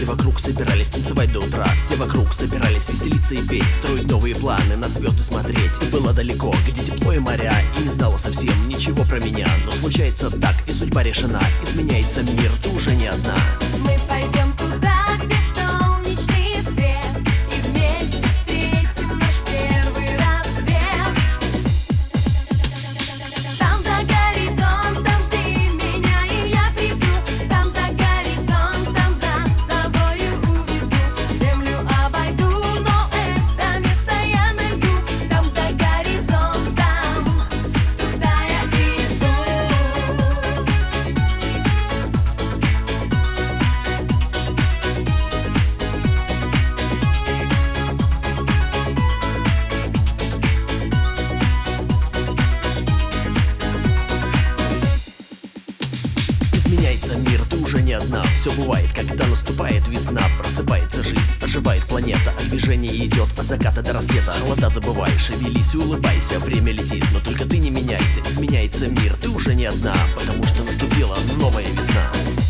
Все вокруг собирались танцевать до утра, все вокруг собирались веселиться и петь, строить новые планы, на звезды смотреть. И было далеко, где тепло и моря, и не знала совсем ничего про меня. Но случается так, и судьба решена, изменяется мир, ты уже не одна. Мы пойдем туда, где солнечный свет, и вместе встретим наш первый рассвет. Там за горизонтом жди меня, и я приду. Там за горизонтом за собою уведу. Землю обойду, но это место я найду. Там за горизонтом, туда я иду. Изменяется мир, ты уже не одна. Все бывает, когда наступает весна. Просыпается жизнь, оживает планета, а движение идет от заката до рассвета. Холода забывай, шевелись и улыбайся. Время летит, но только ты не меняйся. Изменяется мир, ты уже не одна, потому что наступила новая весна.